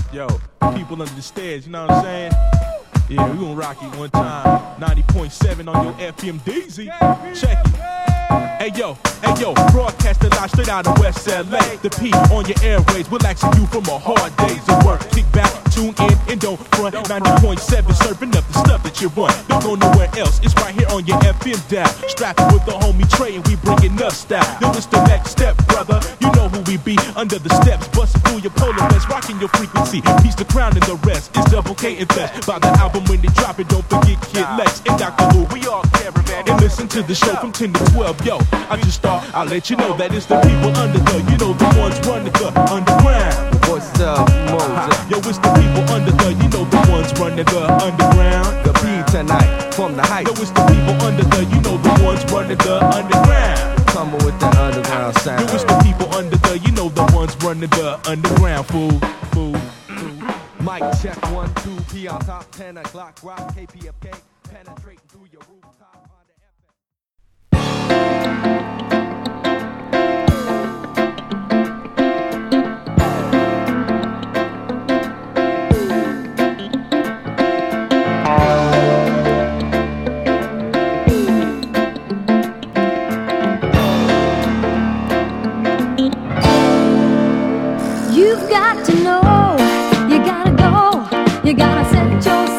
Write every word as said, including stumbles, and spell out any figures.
Yo, people under the stairs, you know what I'm saying? Yeah, we gon' rock it one time. ninety point seven on your F M D Z. Check it. Hey yo, hey yo, broadcasting live straight out of West L A. The P on your airways, relaxing you from a hard day's of work. Kick back, tune in, and don't front. ninety point seven, serving up the stuff that you want. Don't go nowhere else, it's right here on your F M dial. Strapping with the homie Trey, and we bringing up style. Yo, it's the next step, brother. You know who we be. Under the steps, busting through your polar vest, rocking your frequency. Piece the crown and the rest. It's Double K and Fest. By the album when they drop it, don't forget Kid Lex and Doctor Lou. We all caravan and listen to the show from ten to twelve. Yo, I just thought I'll let you know that it's the people under the, you know, the ones running the underground. What's up, Moses? Yo, it's the people under the, you know, the ones running the underground. The P tonight from the heights. Yo, it's the people under the, you know, the ones running the underground. Coming with the underground sound. Yo, it's the people under the, you know, the ones running the underground. Fool, fool. Mic check one, two, P on top, ten o'clock, rock, K P F K, penetrating through your rooftop on the F You've got to know, you gotta go, you gotta set yourself